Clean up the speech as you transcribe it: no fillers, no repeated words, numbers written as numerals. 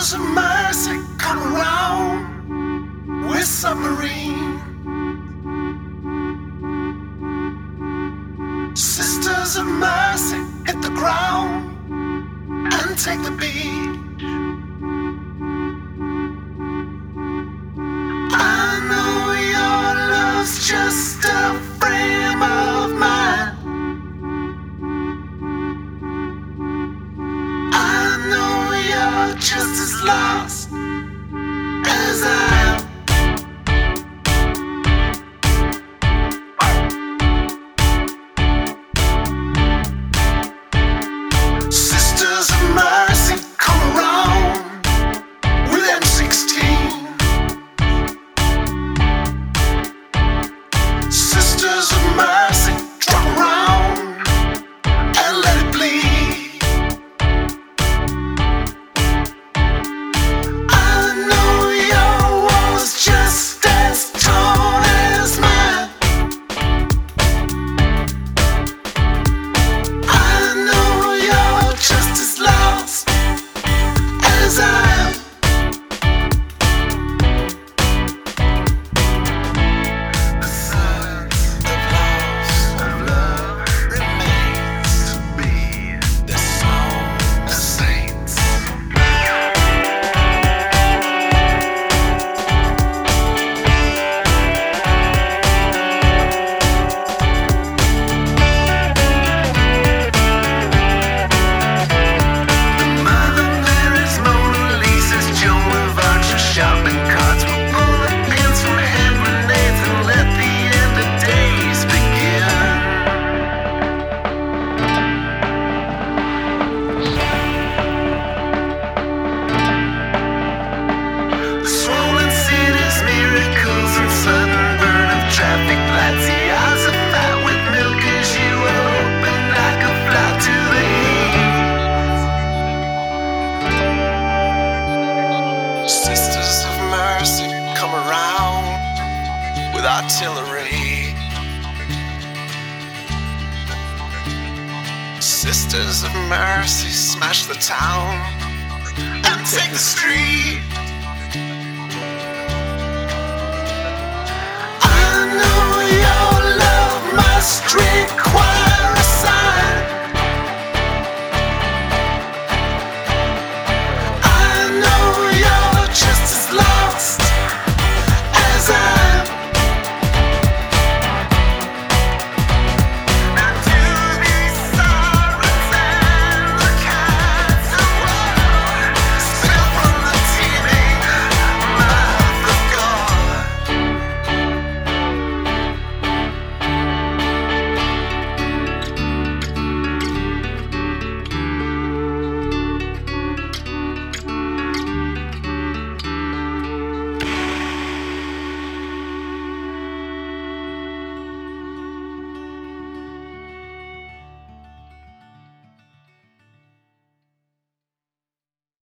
Sisters of Mercy, come around with submarine. Sisters of Mercy, hit the ground and take the beat. I know your love's just a frame of mind. I know you're just as lost as I am. Sisters of Mercy, come around with M16. Sisters of Mercy, drop around and let it bleed. I know your wall's just as tall as mine. I know you're just as lost as I am. The silence of loss of love remains to be the song of saints. Mother Mary's, Mona Lisa's, Joan of Arc's shopping carts were bullet pins from hand grenades and let the end of days begin. The swollen cities, miracles and sudden burn of traffic lights. The eyes are fat with milk as you open like a fly to the heat. Sisters of Mercy, come around with artillery. Sisters of Mercy, smash the town and take the street.